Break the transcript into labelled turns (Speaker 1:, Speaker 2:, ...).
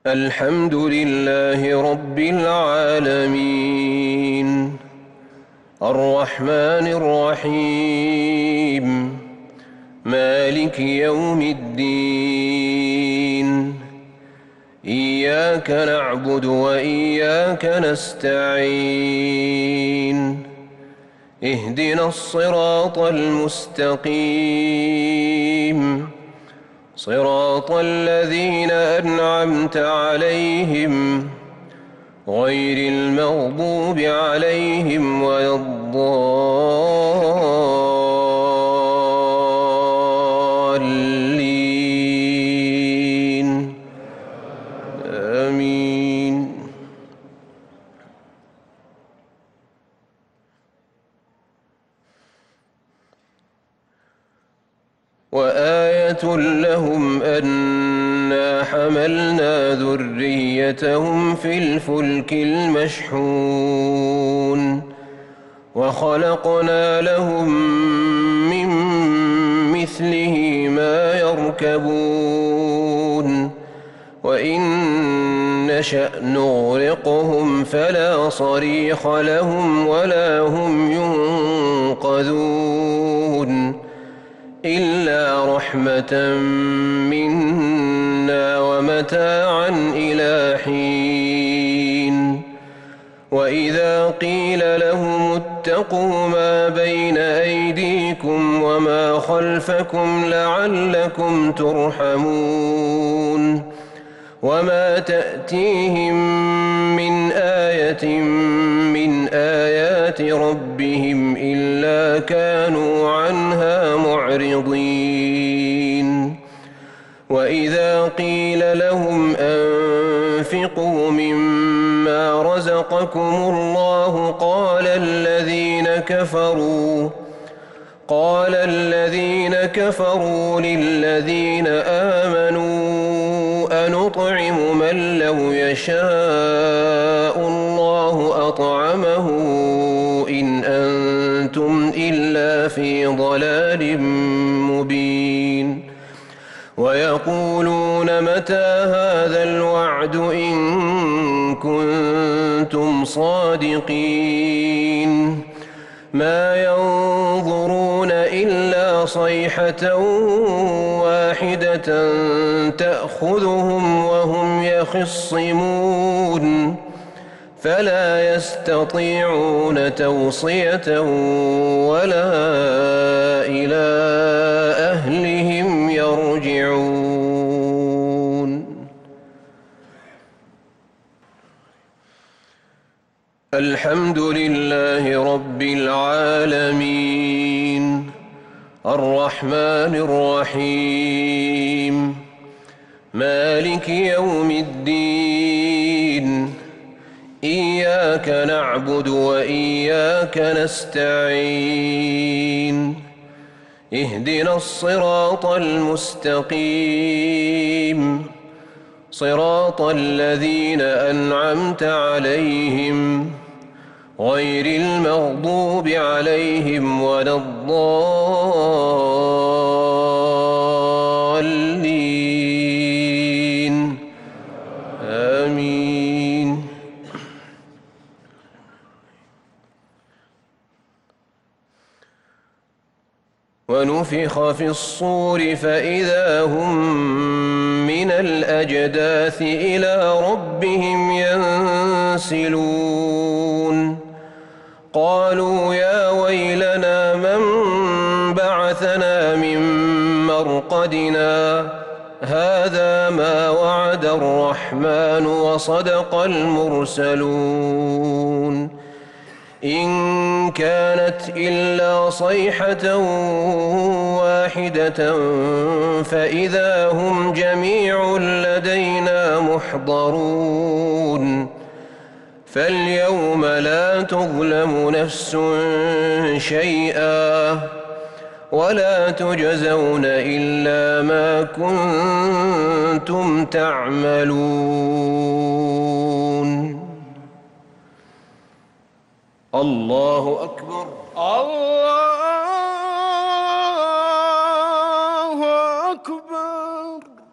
Speaker 1: الحمد لله رب العالمين الرحمن الرحيم مالك يوم الدين إياك نعبد وإياك نستعين اهدنا الصراط المستقيم صراط الذين أنعمت عليهم غير المغضوب عليهم ولا الضالين آمين. وآية لهم أنا حملنا ذريتهم في الفلك المشحون وخلقنا لهم من مثله ما يركبون وإن نشأ نغرقهم فلا صريخ لهم ولا هم ينقذون إلا رحمة منا ومتاعا إلى حين. وإذا قيل لهم اتقوا ما بين أيديكم وما خلفكم لعلكم ترحمون وما تأتيهم من آية من آيات ربهم إلا كانوا عنها معرضين. وإذا قيل لهم أنفقوا مما رزقكم الله قال الذين كفروا للذين آمنوا أنطعم من لو يشاء الله أطعمه إن أنتم إلا في ضلال مبين. ويقولون متى هذا الوعد إن كنتم صادقين ما ينظرون إلا صيحة واحدة تأخذهم وهم يخصمون فلا يستطيعون توصية ولا إلى أهلهم يرجعون. الحمد لله رب العالمين الرحمن الرحيم مالك يوم الدين إياك نعبد وإياك نستعين اهدنا الصراط المستقيم صراط الذين أنعمت عليهم غير المغضوب عليهم ولا الضالين آمين. ونفخ في الصور فإذا هم من الأجداث إلى ربهم ينسلون قالوا يا ويلنا من بعثنا من مرقدنا هذا ما وعد الرحمن وصدق المرسلون إن كانت إلا صيحة واحدة فإذا هم جميع لدينا محضرون فاليوم لا تظلم نفس شيئا ولا تجزون إلا ما كنتم تعملون. الله أكبر.
Speaker 2: الله أكبر.